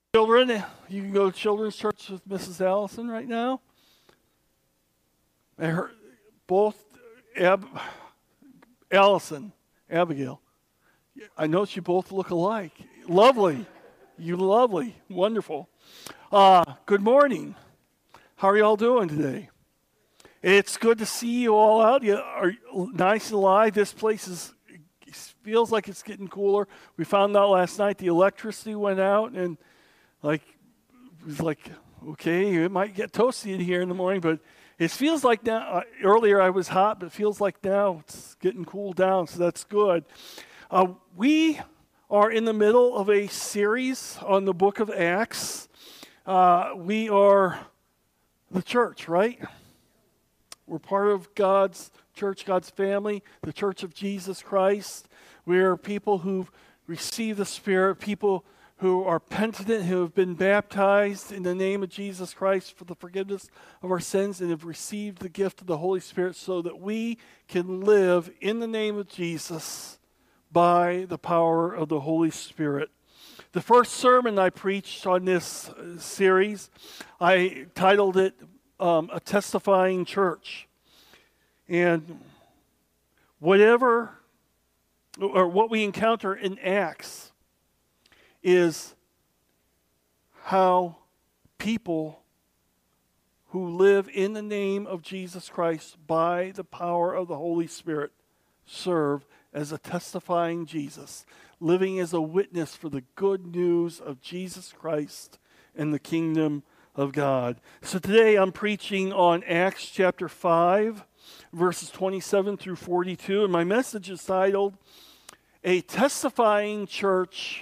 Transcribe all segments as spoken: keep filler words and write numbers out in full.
Children, you can go to Children's Church with Missus Allison right now. And her, both Ab, Allison, Abigail. I notice you both look alike. Lovely. You lovely. Wonderful. Uh, good morning. How are you all doing today? It's good to see you all out. You are nice and alive. This place is feels like it's getting cooler. We found out last night the electricity went out, and like it was like, okay, it might get toasty in here in the morning, but it feels like now, uh, earlier I was hot, but it feels like now it's getting cooled down, so that's good. Uh, we are in the middle of a series on the book of Acts. Uh, we are the church, right? We're part of God's church, God's family, the church of Jesus Christ. We are people who've received the Spirit, people who are penitent, who have been baptized in the name of Jesus Christ for the forgiveness of our sins and have received the gift of the Holy Spirit so that we can live in the name of Jesus by the power of the Holy Spirit. The first sermon I preached on this series, I titled it um, A Testifying Church. And whatever, or what we encounter in Acts is how people who live in the name of Jesus Christ by the power of the Holy Spirit serve as a testifying Jesus, living as a witness for the good news of Jesus Christ and the kingdom of God. So today I'm preaching on Acts chapter five, verses twenty-seven through forty-two, and my message is titled, A Testifying Church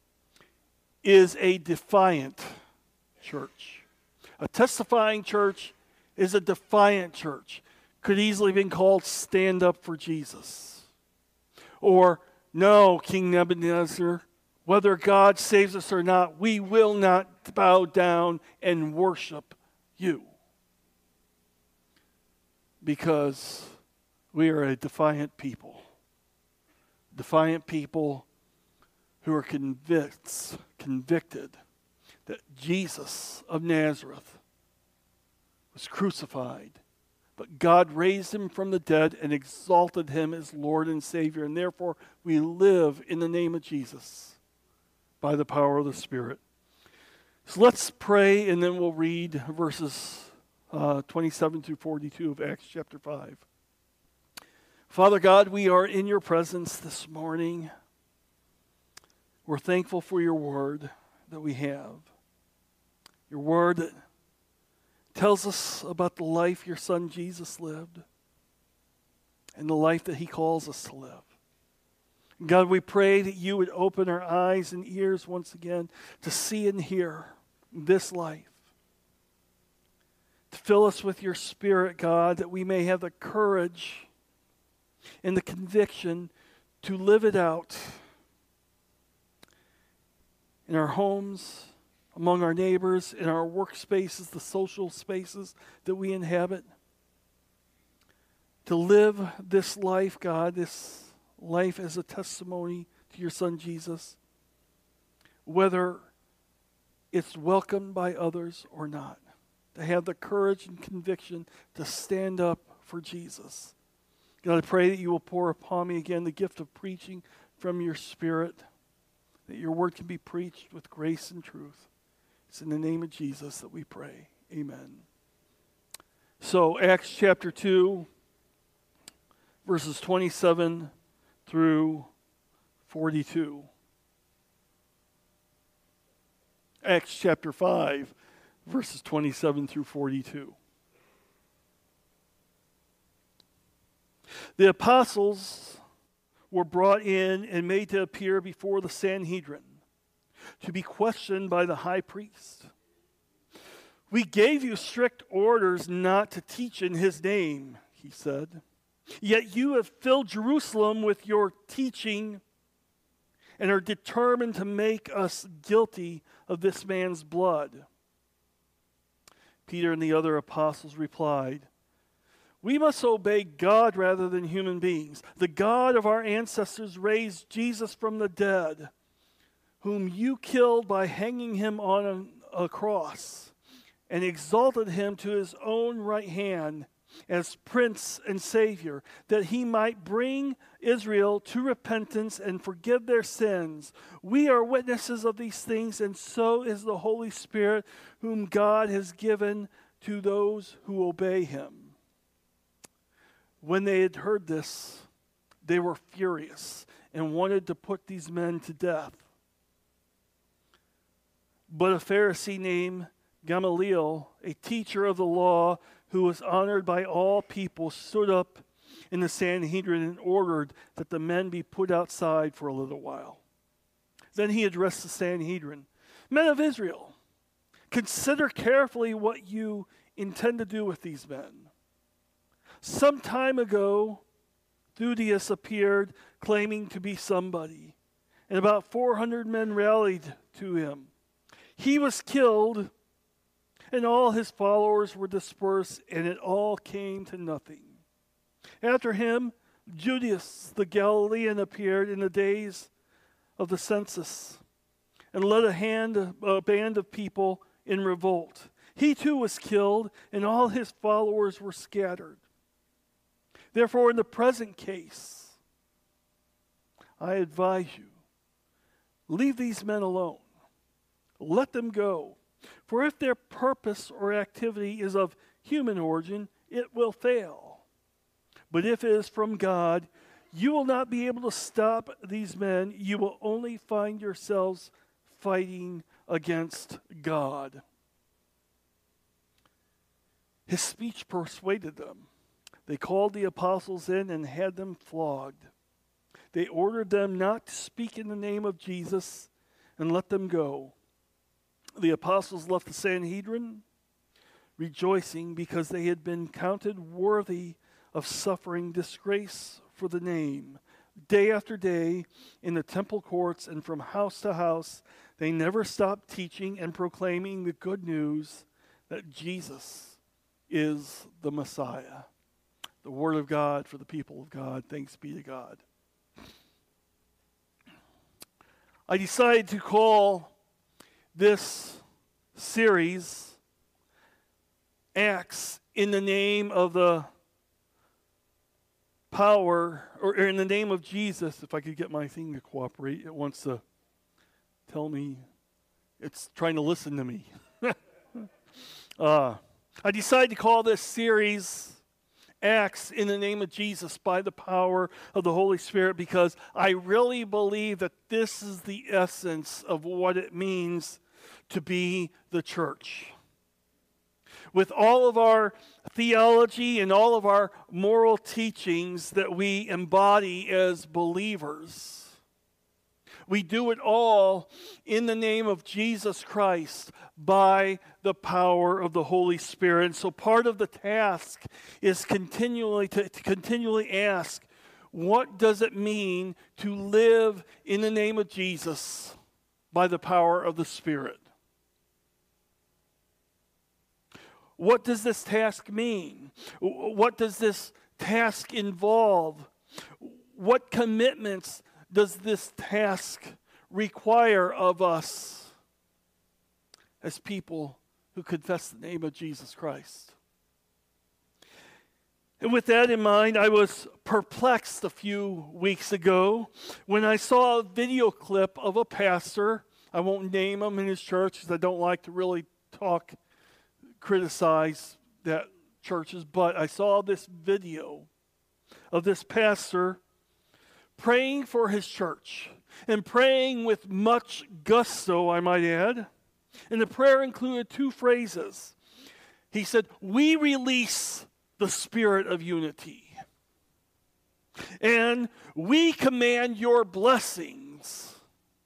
is a Defiant Church. A testifying church is a defiant church. Could easily have been called Stand Up for Jesus. Or, no, King Nebuchadnezzar, whether God saves us or not, we will not bow down and worship you. Because we are a defiant people. Defiant people who are convinced, convicted that Jesus of Nazareth was crucified, but God raised him from the dead and exalted him as Lord and Savior, and therefore we live in the name of Jesus by the power of the Spirit. So let's pray, and then we'll read verses uh, twenty-seven through forty-two of Acts chapter five. Father God, we are in your presence this morning. We're thankful for your word that we have. Your word that tells us about the life your son Jesus lived and the life that he calls us to live. God, we pray that you would open our eyes and ears once again to see and hear this life. To fill us with your Spirit, God, that we may have the courage and the conviction to live it out in our homes, among our neighbors, in our workspaces, the social spaces that we inhabit. To live this life, God, this life as a testimony to your son Jesus, whether it's welcomed by others or not. To have the courage and conviction to stand up for Jesus. God, I pray that you will pour upon me again the gift of preaching from your Spirit, that your word can be preached with grace and truth. It's in the name of Jesus that we pray. Amen. So, Acts chapter two, verses twenty-seven through forty-two. Acts chapter five, verses twenty-seven through forty-two. The apostles were brought in and made to appear before the Sanhedrin to be questioned by the high priest. We gave you strict orders not to teach in his name, he said. Yet you have filled Jerusalem with your teaching and are determined to make us guilty of this man's blood. Peter and the other apostles replied, We must obey God rather than human beings. The God of our ancestors raised Jesus from the dead, whom you killed by hanging him on a, a cross, and exalted him to his own right hand as Prince and Savior, that he might bring Israel to repentance and forgive their sins. We are witnesses of these things, and so is the Holy Spirit, whom God has given to those who obey him." When they had heard this, they were furious and wanted to put these men to death. But a Pharisee named Gamaliel, a teacher of the law who was honored by all people, stood up in the Sanhedrin and ordered that the men be put outside for a little while. Then he addressed the Sanhedrin. "Men of Israel, consider carefully what you intend to do with these men. Some time ago, Theudas appeared claiming to be somebody, and about four hundred men rallied to him. He was killed, and all his followers were dispersed, and it all came to nothing. After him, Judas the Galilean appeared in the days of the census and led a, hand, a band of people in revolt. He too was killed, and all his followers were scattered. Therefore, in the present case, I advise you, leave these men alone. Let them go. For if their purpose or activity is of human origin, it will fail. But if it is from God, you will not be able to stop these men. You will only find yourselves fighting against God." His speech persuaded them. They called the apostles in and had them flogged. They ordered them not to speak in the name of Jesus and let them go. The apostles left the Sanhedrin, rejoicing because they had been counted worthy of suffering disgrace for the name. Day after day, in the temple courts and from house to house, they never stopped teaching and proclaiming the good news that Jesus is the Messiah. The word of God for the people of God. Thanks be to God. I decided to call this series Acts in the name of the power, or in the name of Jesus. If I could get my thing to cooperate, it wants to tell me it's trying to listen to me. uh, I decided to call this series Acts in the name of Jesus by the power of the Holy Spirit, because I really believe that this is the essence of what it means to be the church. With all of our theology and all of our moral teachings that we embody as believers, we do it all in the name of Jesus Christ by the power of the Holy Spirit. And so part of the task is continually to, to continually ask, what does it mean to live in the name of Jesus by the power of the Spirit? What does this task mean? What does this task involve? What commitments does this task require of us as people who confess the name of Jesus Christ? And with that in mind, I was perplexed a few weeks ago when I saw a video clip of a pastor. I won't name him in his church because I don't like to really talk, criticize that churches, but I saw this video of this pastor praying for his church, and praying with much gusto, I might add. And the prayer included two phrases. He said, "We release the spirit of unity, and we command your blessings."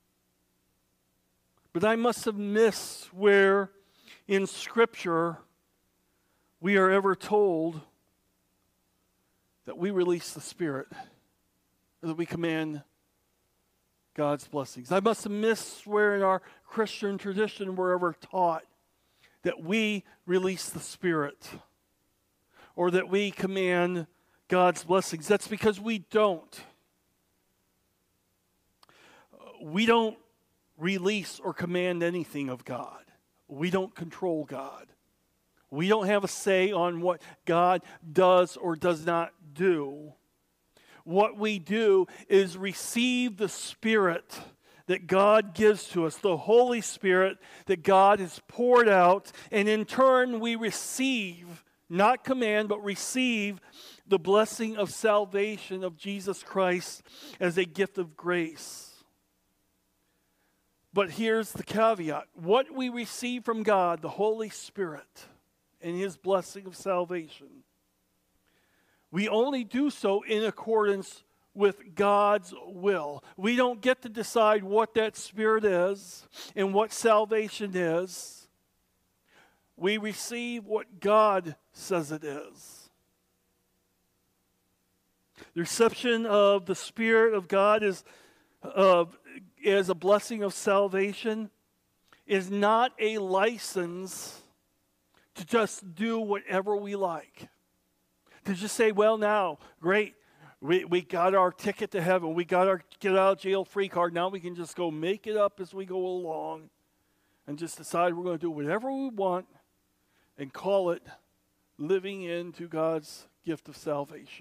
But I must have missed where in Scripture we are ever told that we release the Spirit, that we command God's blessings. I must have missed where in our Christian tradition we're ever taught that we release the Spirit or that we command God's blessings. That's because we don't. We don't release or command anything of God. We don't control God. We don't have a say on what God does or does not do. What we do is receive the Spirit that God gives to us, the Holy Spirit that God has poured out, and in turn we receive, not command, but receive the blessing of salvation of Jesus Christ as a gift of grace. But here's the caveat. What we receive from God, the Holy Spirit, and His blessing of salvation, we only do so in accordance with God's will. We don't get to decide what that Spirit is and what salvation is. We receive what God says it is. The reception of the Spirit of God is uh, as a blessing of salvation is not a license to just do whatever we like. To just say, well, now, great, we, we got our ticket to heaven. We got our get out of jail free card. Now we can just go make it up as we go along and just decide we're going to do whatever we want and call it living into God's gift of salvation.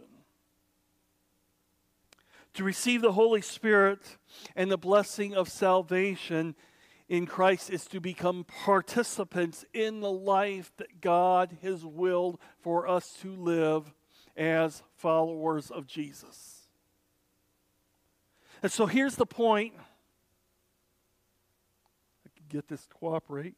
To receive the Holy Spirit and the blessing of salvation in Christ is to become participants in the life that God has willed for us to live as followers of Jesus. And so here's the point. I can get this to cooperate.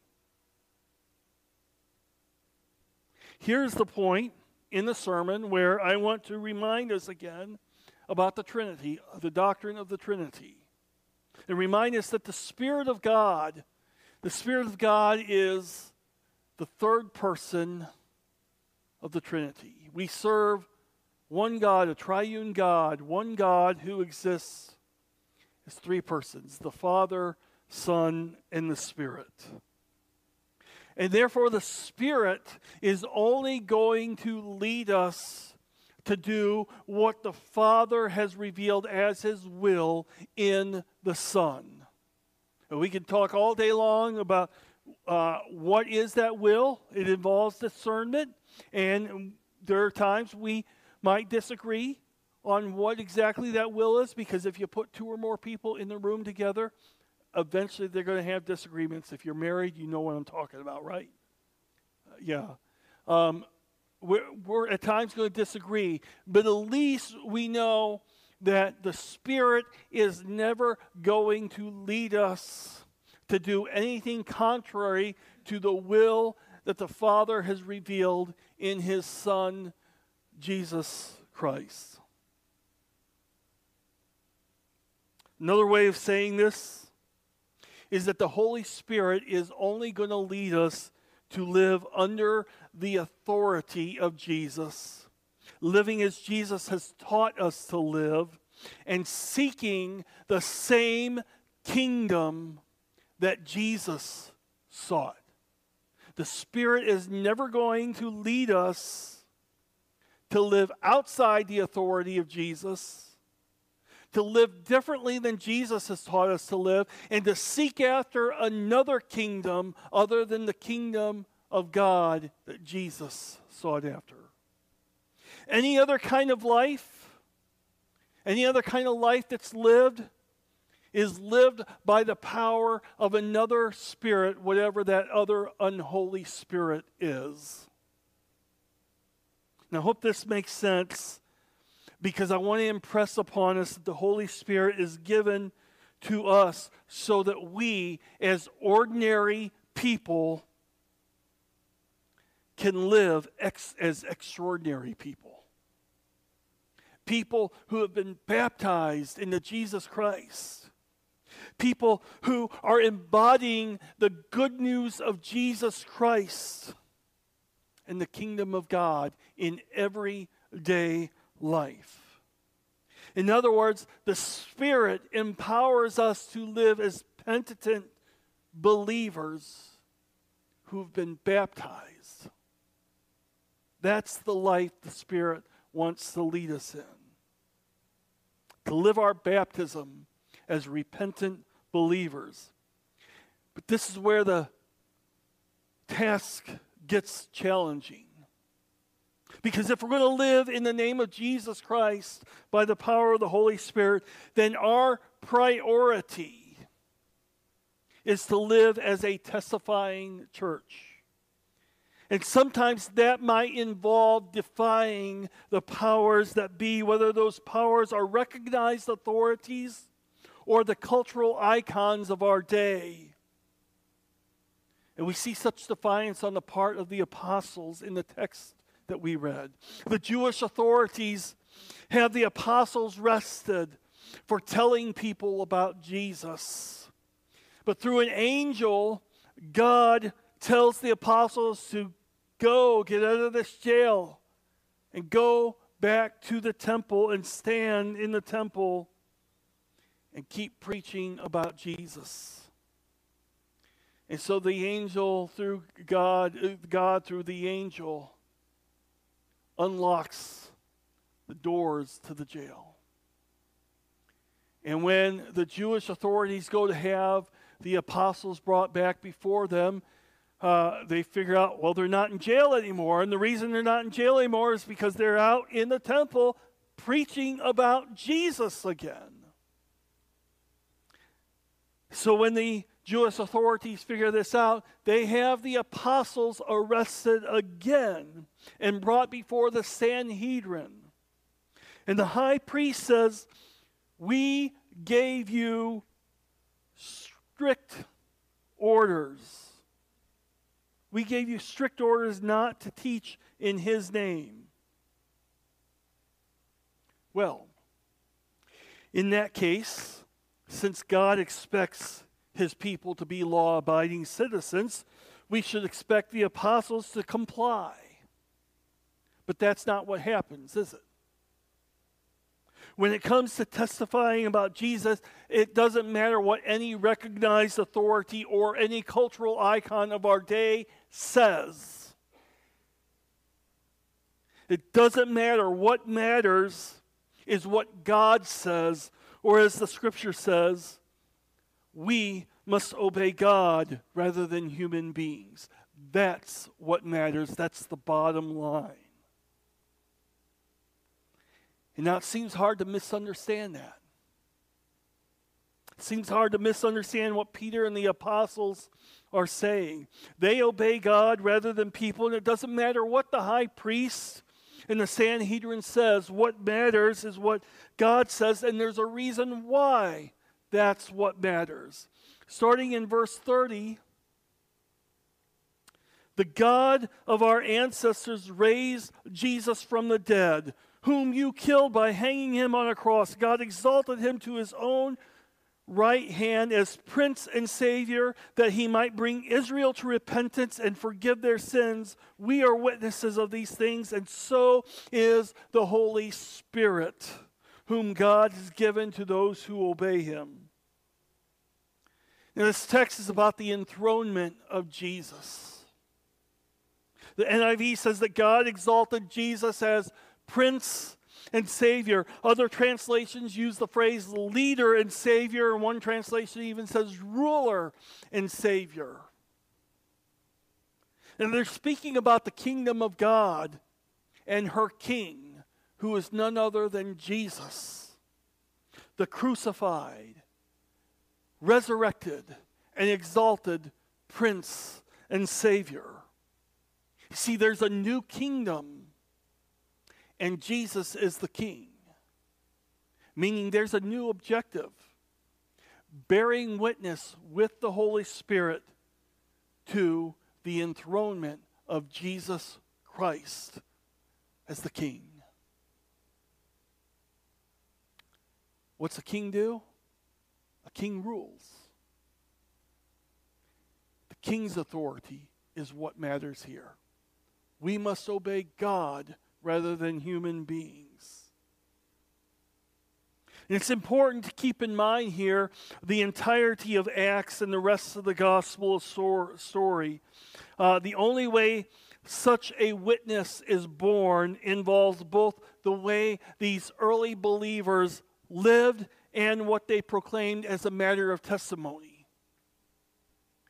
Here's the point in the sermon where I want to remind us again about the Trinity, the doctrine of the Trinity. And remind us that the Spirit of God, the Spirit of God is the third person of the Trinity. We serve one God, a triune God, one God who exists as three persons, the Father, Son, and the Spirit. And therefore the Spirit is only going to lead us to do what the Father has revealed as His will in the Son. And we can talk all day long about uh, what is that will. It involves discernment, and there are times we might disagree on what exactly that will is, because if you put two or more people in the room together, eventually they're going to have disagreements. If you're married, you know what I'm talking about, right? Uh, yeah. Um, We're, we're at times going to disagree, but at least we know that the Spirit is never going to lead us to do anything contrary to the will that the Father has revealed in His Son, Jesus Christ. Another way of saying this is that the Holy Spirit is only going to lead us to live under the authority of Jesus, living as Jesus has taught us to live, and seeking the same kingdom that Jesus sought. The Spirit is never going to lead us to live outside the authority of Jesus, to live differently than Jesus has taught us to live, and to seek after another kingdom other than the kingdom of God that Jesus sought after. Any other kind of life, any other kind of life that's lived, is lived by the power of another spirit, whatever that other unholy spirit is. Now, I hope this makes sense, because I want to impress upon us that the Holy Spirit is given to us so that we, as ordinary people, can live ex- as extraordinary people. People who have been baptized into Jesus Christ. People who are embodying the good news of Jesus Christ and the kingdom of God in everyday life. In other words, the Spirit empowers us to live as penitent believers who've been baptized. That's the life the Spirit wants to lead us in. To live our baptism as repentant believers. But this is where the task gets challenging. Because if we're going to live in the name of Jesus Christ by the power of the Holy Spirit, then our priority is to live as a testifying church. And sometimes that might involve defying the powers that be, whether those powers are recognized authorities or the cultural icons of our day. And we see such defiance on the part of the apostles in the text that we read. The Jewish authorities have the apostles arrested for telling people about Jesus. But through an angel, God tells the apostles to go, get out of this jail, and go back to the temple and stand in the temple and keep preaching about Jesus. And so the angel through God, God through the angel, unlocks the doors to the jail. And when the Jewish authorities go to have the apostles brought back before them, uh, they figure out, well, they're not in jail anymore. And the reason they're not in jail anymore is because they're out in the temple preaching about Jesus again. So when the Jewish authorities figure this out, they have the apostles arrested again and brought before the Sanhedrin. And the high priest says, we gave you strict orders. We gave you strict orders not to teach in his name. Well, in that case, since God expects his people to be law-abiding citizens, we should expect the apostles to comply. But that's not what happens, is it? When it comes to testifying about Jesus, it doesn't matter what any recognized authority or any cultural icon of our day says. It doesn't matter. What matters is what God says, or as the scripture says, we must obey God rather than human beings. That's what matters. That's the bottom line. And now it seems hard to misunderstand that. It seems hard to misunderstand what Peter and the apostles are saying. They obey God rather than people, and it doesn't matter what the high priest and the Sanhedrin says. What matters is what God says, and there's a reason why that's what matters. Starting in verse thirty, the God of our ancestors raised Jesus from the dead, whom you killed by hanging him on a cross. God exalted him to his own right hand as Prince and Savior, that he might bring Israel to repentance and forgive their sins. We are witnesses of these things, and so is the Holy Spirit, whom God has given to those who obey him. Now, this text is about the enthronement of Jesus. The N I V says that God exalted Jesus as Prince and Savior. Other translations use the phrase leader and Savior, and one translation even says ruler and Savior. And they're speaking about the kingdom of God and her king, who is none other than Jesus, the crucified, resurrected, and exalted Prince and Savior. See, there's a new kingdom, and Jesus is the king. Meaning there's a new objective. Bearing witness with the Holy Spirit to the enthronement of Jesus Christ as the king. What's a king do? A king rules. The king's authority is what matters here. We must obey God rather than human beings. And it's important to keep in mind here the entirety of Acts and the rest of the gospel story. Uh, the only way such a witness is born involves both the way these early believers lived and what they proclaimed as a matter of testimony.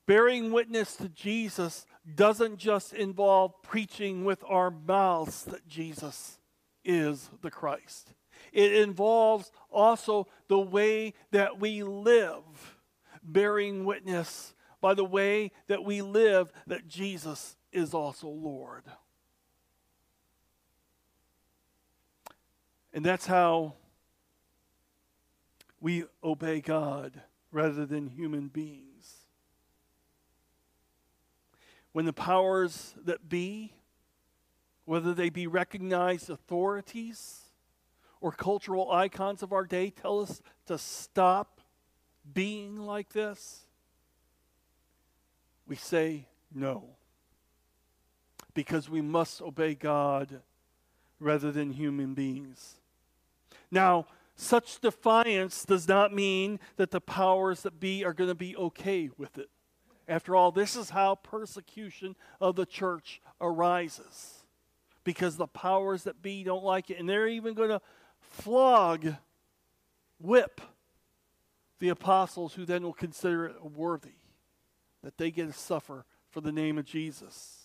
Bearing witness to Jesus doesn't just involve preaching with our mouths that Jesus is the Christ. It involves also the way that we live, bearing witness by the way that we live that Jesus is also Lord. And that's how we obey God rather than human beings. When the powers that be, whether they be recognized authorities or cultural icons of our day, tell us to stop being like this, we say no. Because we must obey God rather than human beings. Now, such defiance does not mean that the powers that be are going to be okay with it. After all, this is how persecution of the church arises. Because the powers that be don't like it. And they're even going to flog, whip the apostles, who then will consider it worthy that they get to suffer for the name of Jesus.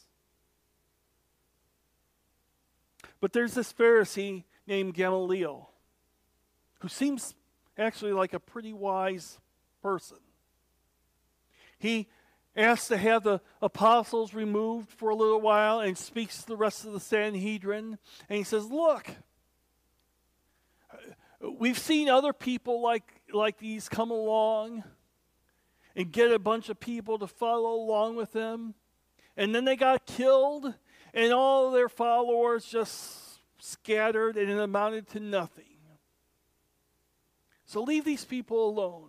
But there's this Pharisee named Gamaliel, who seems actually like a pretty wise person. He asks to have the apostles removed for a little while and speaks to the rest of the Sanhedrin. And he says, look, we've seen other people like, like these come along and get a bunch of people to follow along with them. And then they got killed, and all of their followers just scattered, and it amounted to nothing. So leave these people alone.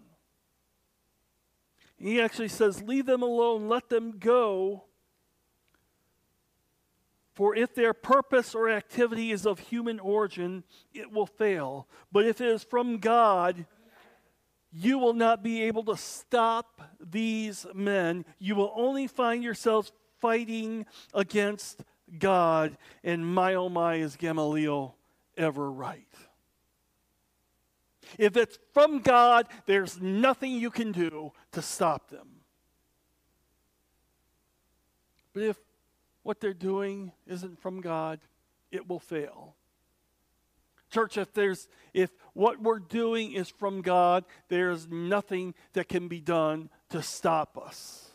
He actually says, leave them alone, let them go. For if their purpose or activity is of human origin, it will fail. But if it is from God, you will not be able to stop these men. You will only find yourselves fighting against God. And my, oh my, is Gamaliel ever right? If it's from God, there's nothing you can do to stop them. But if what they're doing isn't from God, it will fail. Church, if there's if what we're doing is from God, there's nothing that can be done to stop us.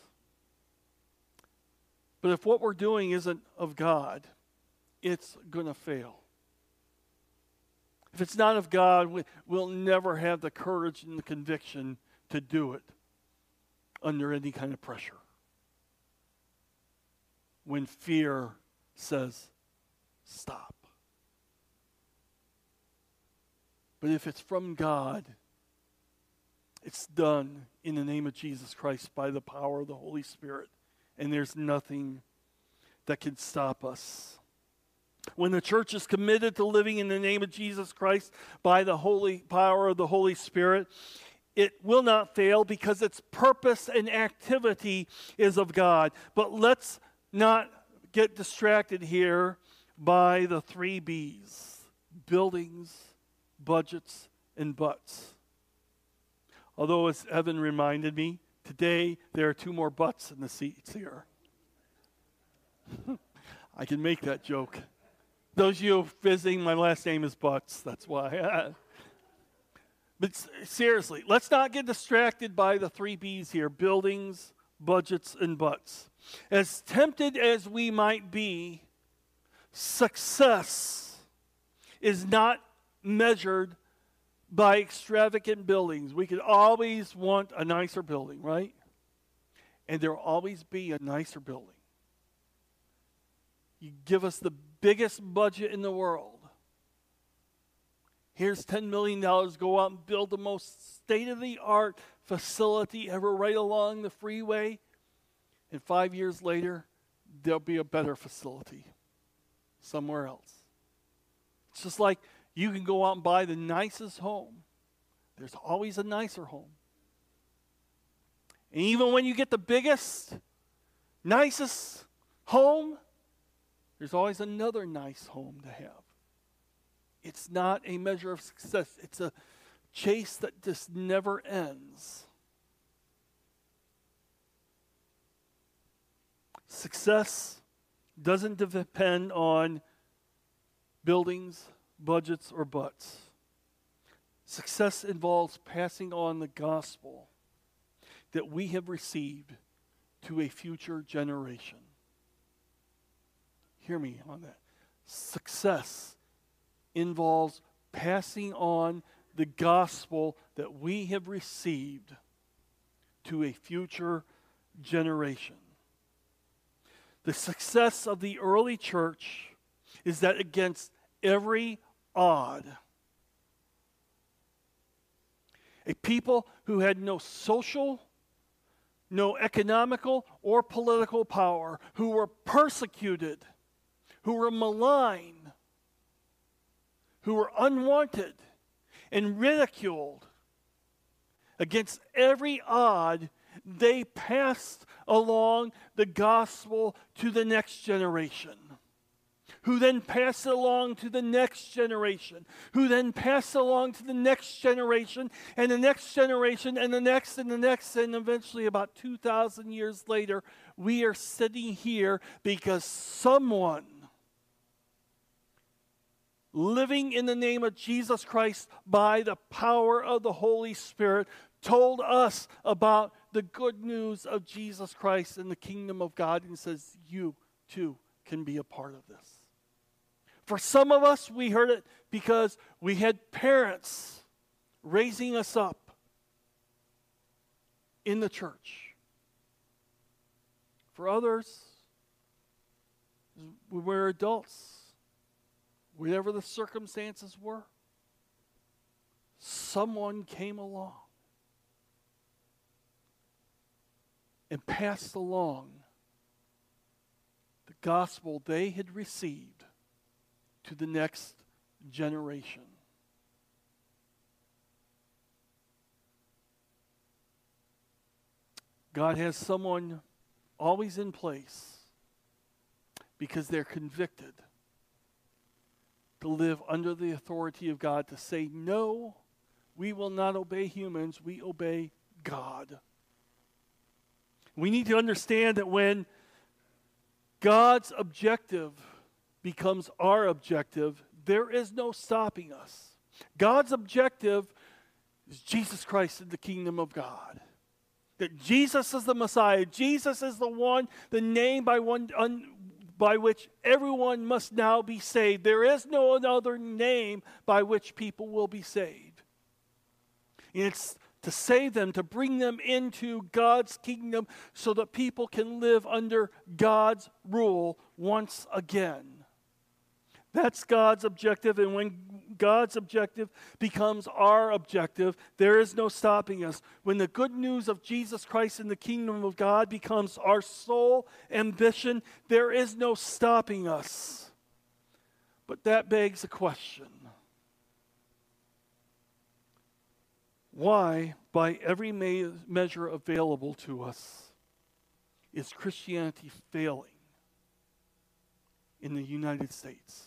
But if what we're doing isn't of God, it's going to fail. If it's not of God, we, we'll never have the courage and the conviction to do it under any kind of pressure. When fear says, stop. But if it's from God, it's done in the name of Jesus Christ by the power of the Holy Spirit. And there's nothing that can stop us. When the church is committed to living in the name of Jesus Christ by the holy power of the Holy Spirit, it will not fail because its purpose and activity is of God. But let's not get distracted here by the three B's: buildings, budgets, and butts. Although, as Evan reminded me, today there are two more butts in the seats here. I can make that joke. Those of you visiting, my last name is Butts. That's why. But seriously, let's not get distracted by the three B's here: buildings, budgets, and butts. As tempted as we might be, success is not measured by extravagant buildings. We could always want a nicer building, right? And there will always be a nicer building. You give us the biggest budget in the world. Here's ten million dollars, go out and build the most state-of-the-art facility ever right along the freeway. And five years later, there'll be a better facility somewhere else. It's just like you can go out and buy the nicest home. There's always a nicer home. And even when you get the biggest, nicest home, there's always another nice home to have. It's not a measure of success. It's a chase that just never ends. Success doesn't depend on buildings, budgets, or butts. Success involves passing on the gospel that we have received to a future generation. Hear me on that. Success involves passing on the gospel that we have received to a future generation. The success of the early church is that against every odd, a people who had no social, no economical or political power, who were persecuted, who were maligned, who were unwanted and ridiculed, against every odd, they passed along the gospel to the next generation, who then passed it along to the next generation, who then passed it along to the next generation, and the next generation, and the next, and the next, and eventually about two thousand years later, we are sitting here because someone living in the name of Jesus Christ by the power of the Holy Spirit told us about the good news of Jesus Christ and the kingdom of God and says, you too can be a part of this. For some of us, we heard it because we had parents raising us up in the church. For others, we were adults. Whatever the circumstances were, someone came along and passed along the gospel they had received to the next generation. God has someone always in place because they're convicted to live under the authority of God, to say, no, we will not obey humans, we obey God. We need to understand that when God's objective becomes our objective, there is no stopping us. God's objective is Jesus Christ and the kingdom of God. That Jesus is the Messiah. Jesus is the one, the name by one un, by which everyone must now be saved. There is no other name by which people will be saved. And it's to save them, to bring them into God's kingdom so that people can live under God's rule once again. That's God's objective, and when God's objective becomes our objective, there is no stopping us. When the good news of Jesus Christ and the kingdom of God becomes our sole ambition, there is no stopping us. But that begs a question. Why, by every me- measure available to us, is Christianity failing in the United States?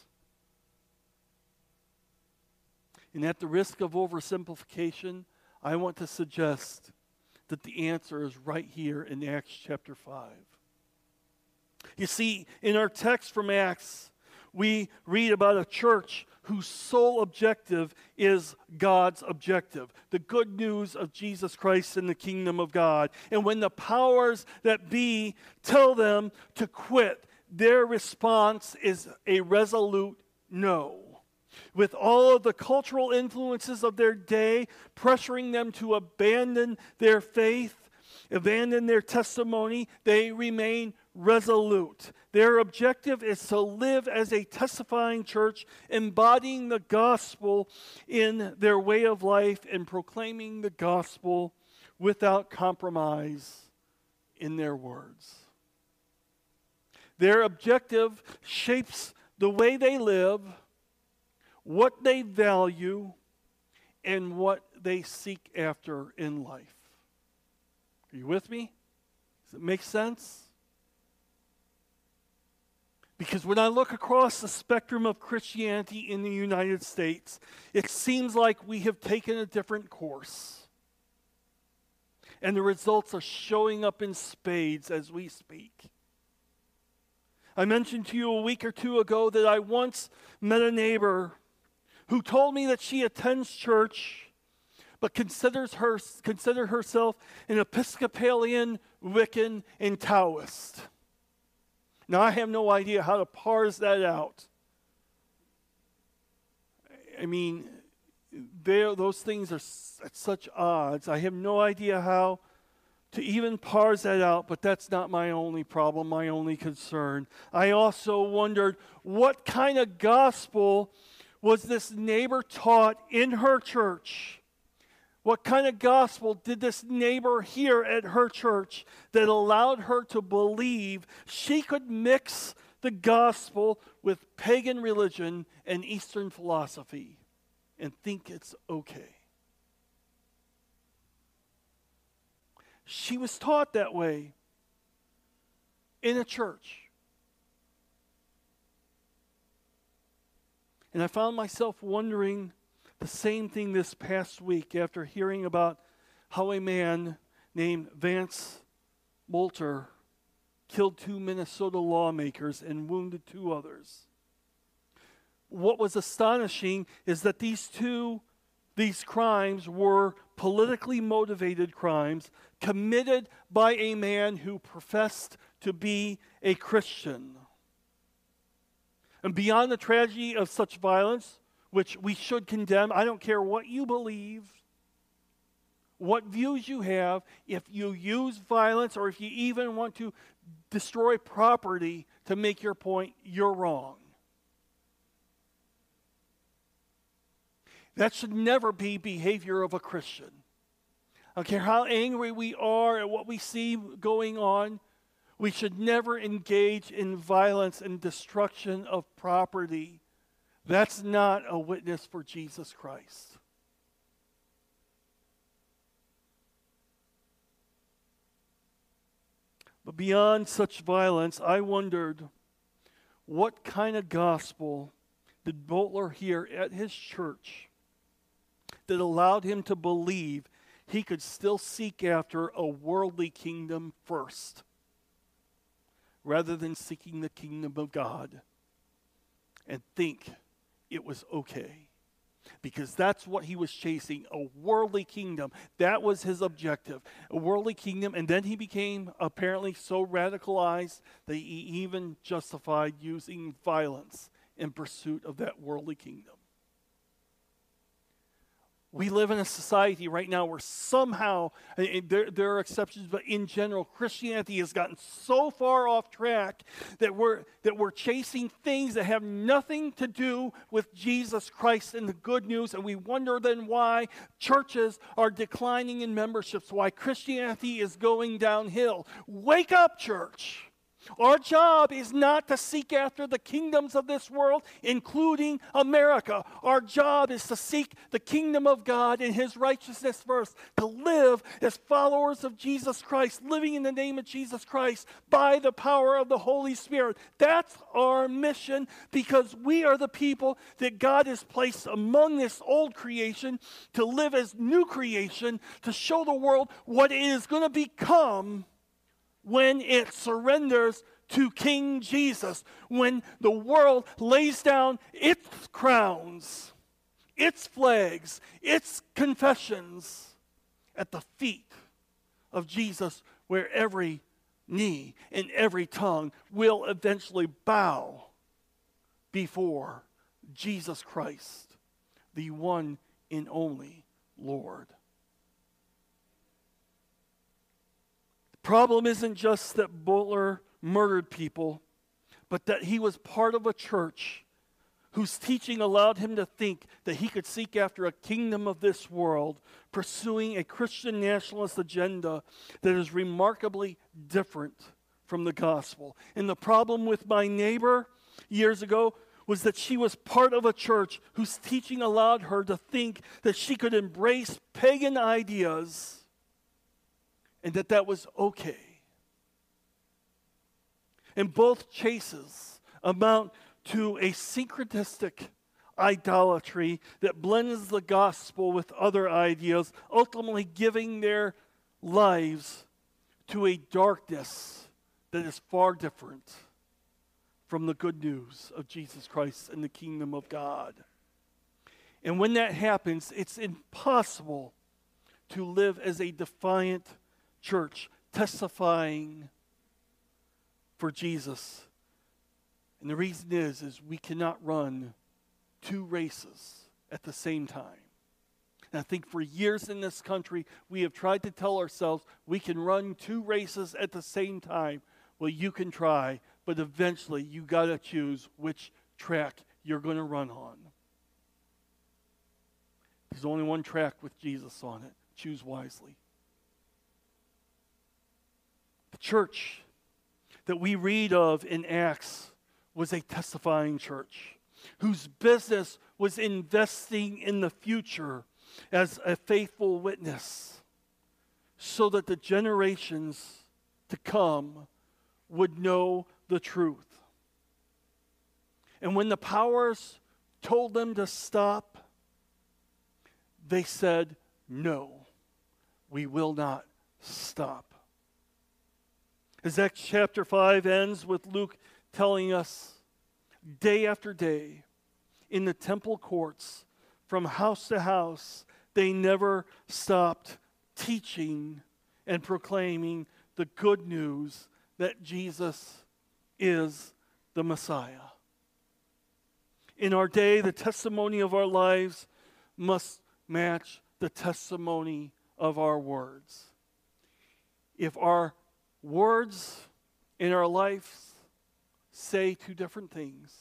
And at the risk of oversimplification, I want to suggest that the answer is right here in Acts chapter five. You see, in our text from Acts, we read about a church whose sole objective is God's objective, the good news of Jesus Christ and the kingdom of God. And when the powers that be tell them to quit, their response is a resolute no. With all of the cultural influences of their day pressuring them to abandon their faith, abandon their testimony, they remain resolute. Their objective is to live as a testifying church, embodying the gospel in their way of life and proclaiming the gospel without compromise in their words. Their objective shapes the way they live, what they value, and what they seek after in life. Are you with me? Does it make sense? Because when I look across the spectrum of Christianity in the United States, it seems like we have taken a different course. And the results are showing up in spades as we speak. I mentioned to you a week or two ago that I once met a neighbor who told me that she attends church but considers her considered herself an Episcopalian, Wiccan, and Taoist. Now, I have no idea how to parse that out. I mean, those things are at such odds. I have no idea how to even parse that out, but that's not my only problem, my only concern. I also wondered, what kind of gospel was this neighbor taught in her church? What kind of gospel did this neighbor hear at her church that allowed her to believe she could mix the gospel with pagan religion and Eastern philosophy and think it's okay? She was taught that way in a church. And I found myself wondering the same thing this past week after hearing about how a man named Vance Moulter killed two Minnesota lawmakers and wounded two others. What was astonishing is that these two, these crimes were politically motivated crimes committed by a man who professed to be a Christian. And beyond the tragedy of such violence, which we should condemn, I don't care what you believe, what views you have, if you use violence or if you even want to destroy property to make your point, you're wrong. That should never be behavior of a Christian. I don't care how angry we are at what we see going on, we should never engage in violence and destruction of property. That's not a witness for Jesus Christ. But beyond such violence, I wondered, what kind of gospel did Butler hear at his church that allowed him to believe he could still seek after a worldly kingdom first, rather than seeking the kingdom of God, and think it was okay? Because that's what he was chasing, a worldly kingdom. That was his objective, a worldly kingdom. And then he became apparently so radicalized that he even justified using violence in pursuit of that worldly kingdom. We live in a society right now where somehow, there, there are exceptions, but in general, Christianity has gotten so far off track that we're, that we're chasing things that have nothing to do with Jesus Christ and the good news, and we wonder then why churches are declining in memberships, why Christianity is going downhill. Wake up, church! Our job is not to seek after the kingdoms of this world, including America. Our job is to seek the kingdom of God and His righteousness first, to live as followers of Jesus Christ, living in the name of Jesus Christ by the power of the Holy Spirit. That's our mission, because we are the people that God has placed among this old creation to live as new creation, to show the world what it is going to become when it surrenders to King Jesus, when the world lays down its crowns, its flags, its confessions at the feet of Jesus, where every knee and every tongue will eventually bow before Jesus Christ, the one and only Lord. Problem isn't just that Butler murdered people, but that he was part of a church whose teaching allowed him to think that he could seek after a kingdom of this world, pursuing a Christian nationalist agenda that is remarkably different from the gospel. And the problem with my neighbor years ago was that she was part of a church whose teaching allowed her to think that she could embrace pagan ideas and that that was okay. And both chases amount to a syncretistic idolatry that blends the gospel with other ideas, ultimately giving their lives to a darkness that is far different from the good news of Jesus Christ and the kingdom of God. And when that happens, it's impossible to live as a defiant church, testifying for Jesus. And the reason is, is we cannot run two races at the same time. And I think for years in this country, we have tried to tell ourselves we can run two races at the same time. Well, you can try, but eventually you got to choose which track you're going to run on. There's only one track with Jesus on it. Choose wisely. The church that we read of in Acts was a testifying church whose business was investing in the future as a faithful witness so that the generations to come would know the truth. And when the powers told them to stop, they said, no, we will not stop. As Acts chapter five ends with Luke telling us, day after day, in the temple courts, from house to house, they never stopped teaching and proclaiming the good news that Jesus is the Messiah. In our day, the testimony of our lives must match the testimony of our words. If our words in our life say two different things,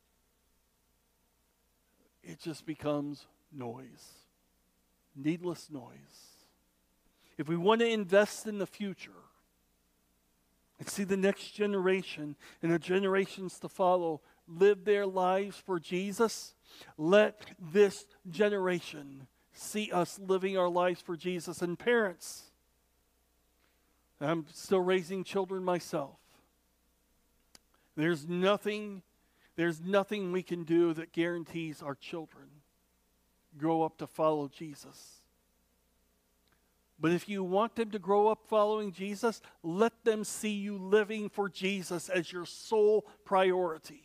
it just becomes noise, needless noise. If we want to invest in the future and see the next generation and the generations to follow live their lives for Jesus, let this generation see us living our lives for Jesus. And parents, I'm still raising children myself. There's nothing, there's nothing we can do that guarantees our children grow up to follow Jesus. But if you want them to grow up following Jesus, let them see you living for Jesus as your sole priority.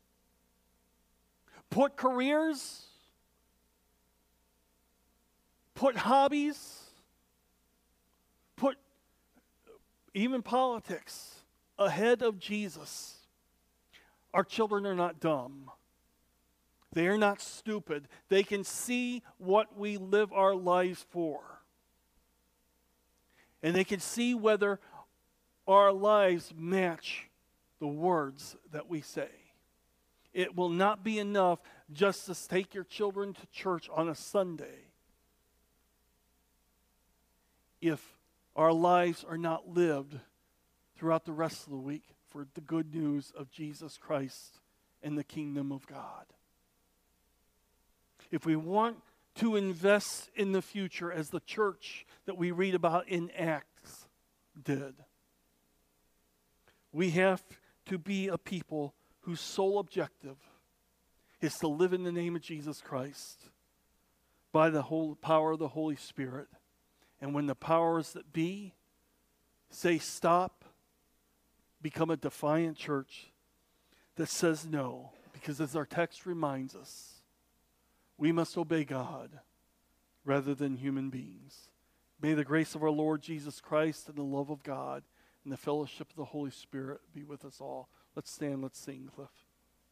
Put careers, put hobbies, put even politics ahead of Jesus. Our children are not dumb. They are not stupid. They can see what we live our lives for. And they can see whether our lives match the words that we say. It will not be enough just to take your children to church on a Sunday if our lives are not lived throughout the rest of the week for the good news of Jesus Christ and the kingdom of God. If we want to invest in the future as the church that we read about in Acts did, we have to be a people whose sole objective is to live in the name of Jesus Christ by the whole power of the Holy Spirit. And when the powers that be say stop, become a defiant church that says no. Because as our text reminds us, we must obey God rather than human beings. May the grace of our Lord Jesus Christ and the love of God and the fellowship of the Holy Spirit be with us all. Let's stand, let's sing, Cliff.